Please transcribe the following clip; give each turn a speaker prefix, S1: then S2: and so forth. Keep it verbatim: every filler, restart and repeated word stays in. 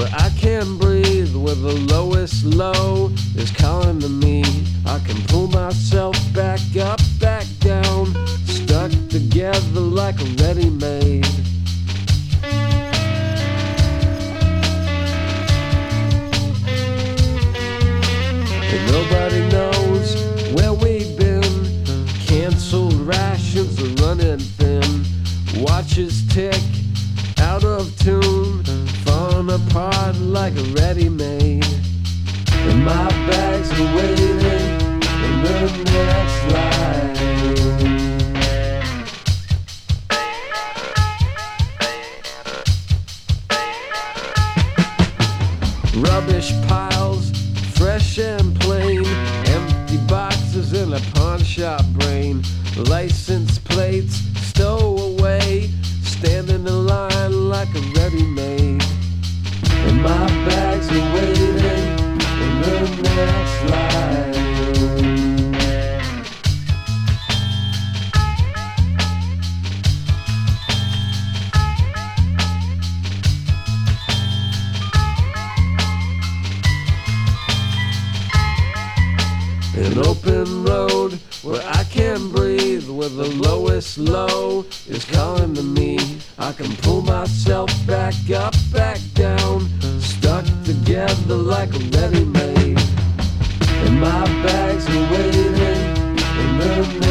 S1: where I can breathe, where the lowest low is calling to me. I can pull myself back up, back down, stuck together like a ready-made. And nobody knows where we've been. Canceled rations are running thin. Watches tick out of tune, falling apart like a ready-made. And my bags are waiting in the next line. Rubbish piles, fresh and plain, empty boxes in a pawn shop brain. License plates stowaway, standing in line like a ready-made. And my bags are waiting in the next line. An open road where I can breathe, where the lowest low is calling to me. I can pull myself back up, back down, stuck together like a ready-made. And my bags are waiting in the